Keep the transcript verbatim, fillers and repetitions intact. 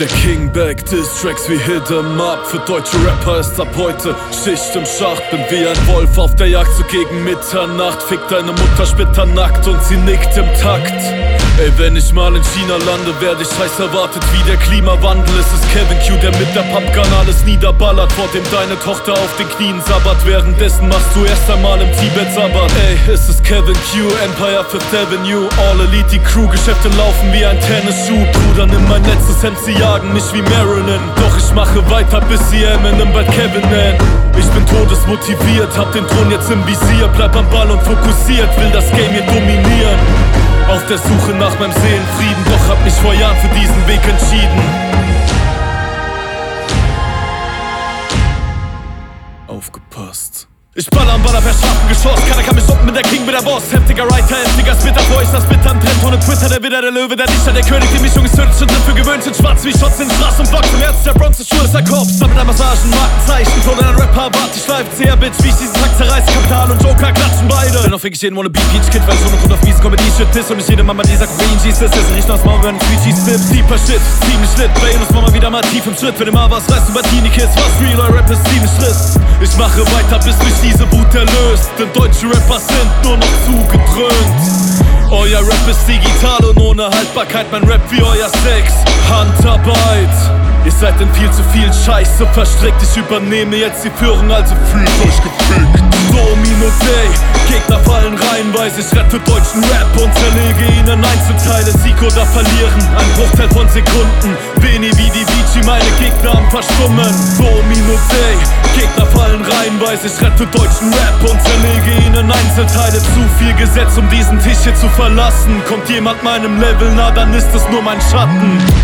Der King back, Diss-Tracks wie Hit 'em Up. Für deutsche Rapper ist ab heute Schicht im Schacht. Bin wie ein Wolf auf der Jagd, so gegen Mitternacht. Fick deine Mutter splitternackt und sie nickt im Takt. Ey, wenn ich mal in China lande, werde ich heiß erwartet wie der Klimawandel. Es ist Kevin Q, der mit der Pumpgun alles niederballert, vor dem deine Tochter auf den Knien sabbert. Währenddessen machst du erst einmal im Tibet Sabbat. Ey, es ist Kevin Q, Empire Fifth Avenue, All Elite, die Crew, Geschäfte laufen wie ein Tennisschuh. Bruder, nimm mein letztes Hemd, sie jagen mich wie Marilyn. Doch ich mache weiter, bis sie Eminem bald Kevin nennen. Ich bin todesmotiviert, hab den Thron jetzt im Visier. Bleib am Ball und fokussiert, will das Game hier dominieren. Auf der Suche nach meinem Seelenfrieden, doch hab mich vor Jahren für diesen Weg entschieden. Aufgepasst. Ich baller am Baller per scharfen Geschoss. Keiner kann mich stoppen, bin der King, bin der Boss. Heftiger Writer, heftiger Spitter, Voice, das Bittern brennt ohne Twitter. Der Widder, der Löwe, der Dichter, der König. Die Mischung ist tödlich und dafür gewöhnt. Sind schwarz wie Shots in Straß und Box. Im Herz der Bronx ist Schuhe, ist der Kopf. Sammelt an Massagen, Markenzeichen. Von einer Rapper, wart ich live, C R Bitch. Wie ich diesen Tag zerreiße, Kapital und Joker klatschen beide. Dennoch fick ich jeden ohne Beat, Peach Kid, weil so eine Grund auf mies Comedy-Shit ist. Und nicht jede Mama dieser Queen G's ist. Sie riecht aus Maul, wenn ein Sweet Spip. Deeper Shit, ziemlich lit. Bei uns Mama wieder mal tief im Schritt. Wenn immer was reißt über Teenie-Kids, was real, euer Rap ist ziemlich Schritt. Ich mache weiter, bis mich diese Wut erlöst. Denn deutsche Rapper sind nur noch zugedröhnt. Euer Rap ist digital und ohne Haltbarkeit. Mein Rap wie euer Sex, Handarbeit. Ihr seid in viel zu viel Scheiße verstrickt. Ich übernehme jetzt die Führung, also fühlt euch gefickt. Domino Day, Gegner fallen reihenweise. Ich rette deutschen Rap und zerlege ihn in Einzelteile. Sieg oder verlieren, ein Bruchteil von Sekunden. Beni wie die Vici, meine Gegner am Verstummen. Domino Day, Gegner fallen reihenweise. Ich rette deutschen Rap und zerlege ihn in Einzelteile. Zu viel Gesetz, um diesen Tisch hier zu verlassen. Kommt jemand meinem Level nah, dann ist es nur mein Schatten.